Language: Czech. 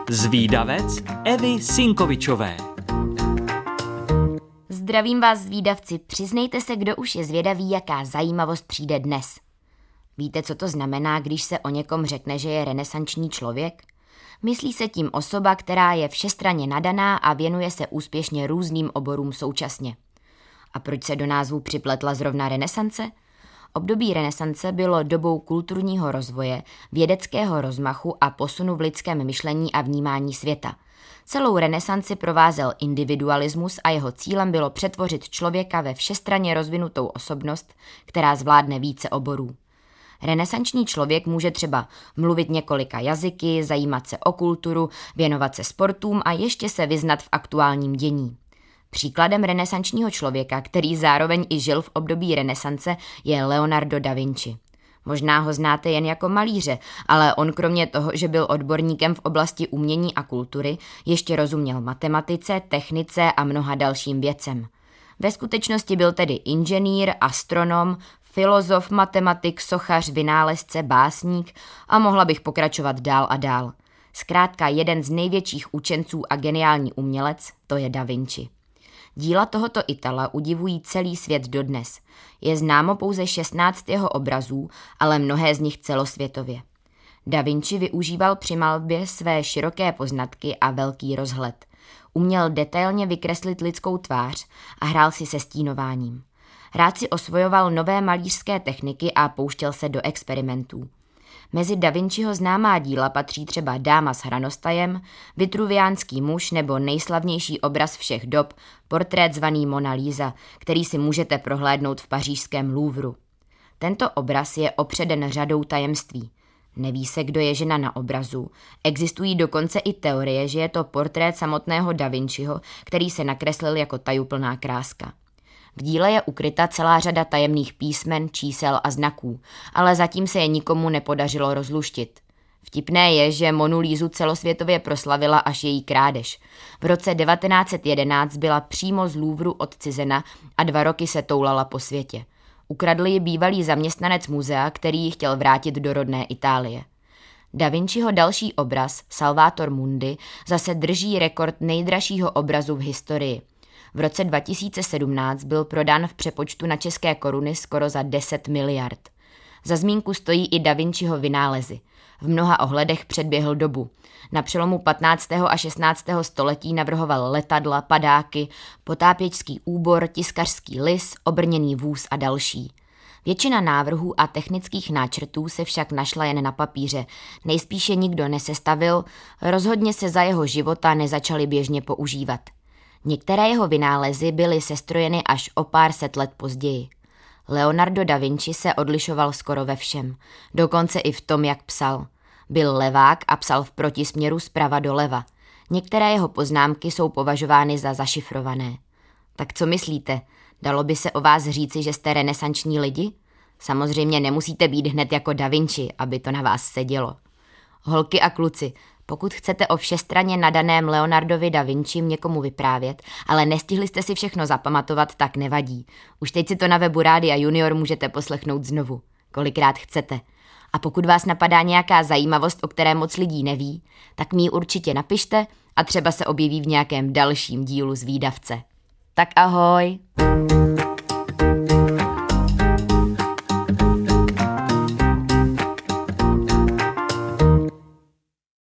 Zvídavec Evy Sinkovičové. Zdravím vás, zvídavci, přiznejte se, kdo už je zvědavý, jaká zajímavost přijde dnes. Víte, co to znamená, když se o někom řekne, že je renesanční člověk? Myslí se tím osoba, která je všestranně nadaná a věnuje se úspěšně různým oborům současně. A proč se do názvu připletla zrovna renesance? Období renesance bylo dobou kulturního rozvoje, vědeckého rozmachu a posunu v lidském myšlení a vnímání světa. Celou renesanci provázel individualismus a jeho cílem bylo přetvořit člověka ve všestranně rozvinutou osobnost, která zvládne více oborů. Renesanční člověk může třeba mluvit několika jazyky, zajímat se o kulturu, věnovat se sportům a ještě se vyznat v aktuálním dění. Příkladem renesančního člověka, který zároveň i žil v období renesance, je Leonardo da Vinci. Možná ho znáte jen jako malíře, ale on kromě toho, že byl odborníkem v oblasti umění a kultury, ještě rozuměl matematice, technice a mnoha dalším věcem. Ve skutečnosti byl tedy inženýr, astronom, filozof, matematik, sochař, vynálezce, básník a mohla bych pokračovat dál a dál. Zkrátka jeden z největších učenců a geniální umělec, to je Da Vinci. Díla tohoto Itala udivují celý svět dodnes. Je známo pouze 16 jeho obrazů, ale mnohé z nich celosvětově. Da Vinci využíval při malbě své široké poznatky a velký rozhled. Uměl detailně vykreslit lidskou tvář a hrál si se stínováním. Rád si osvojoval nové malířské techniky a pouštěl se do experimentů. Mezi Da Vinciho známá díla patří třeba Dáma s hranostajem, Vitruviánský muž nebo nejslavnější obraz všech dob, portrét zvaný Mona Lisa, který si můžete prohlédnout v pařížském Louvru. Tento obraz je opředen řadou tajemství. Neví se, kdo je žena na obrazu. Existují dokonce i teorie, že je to portrét samotného Da Vinciho, který se nakreslil jako tajuplná kráska. V díle je ukryta celá řada tajemných písmen, čísel a znaků, ale zatím se je nikomu nepodařilo rozluštit. Vtipné je, že Monu Lízu celosvětově proslavila až její krádež. V roce 1911 byla přímo z Louvru odcizena a 2 roky se toulala po světě. Ukradl ji bývalý zaměstnanec muzea, který ji chtěl vrátit do rodné Itálie. Da Vinciho další obraz, Salvator Mundi, zase drží rekord nejdražšího obrazu v historii. V roce 2017 byl prodán v přepočtu na české koruny skoro za 10 miliard. Za zmínku stojí i Da Vinciho vynálezy. V mnoha ohledech předběhl dobu. Na přelomu 15. a 16. století navrhoval letadla, padáky, potápěčský úbor, tiskařský lis, obrněný vůz a další. Většina návrhů a technických náčrtů se však našla jen na papíře. Nejspíše nikdo nesestavil, rozhodně se za jeho života nezačaly běžně používat. Některé jeho vynálezy byly sestrojeny až o pár set let později. Leonardo da Vinci se odlišoval skoro ve všem, dokonce i v tom, jak psal. Byl levák a psal v protisměru zprava doleva. Některé jeho poznámky jsou považovány za zašifrované. Tak co myslíte? Dalo by se o vás říci, že jste renesanční lidi? Samozřejmě nemusíte být hned jako Da Vinci, aby to na vás sedělo. Holky a kluci, pokud chcete o všestranně nadaném Leonardovi da Vincim někomu vyprávět, ale nestihli jste si všechno zapamatovat, tak nevadí. Už teď si to na webu Rádia Junior můžete poslechnout znovu, kolikrát chcete. A pokud vás napadá nějaká zajímavost, o které moc lidí neví, tak mi ji určitě napište a třeba se objeví v nějakém dalším dílu Zvídavce. Tak ahoj!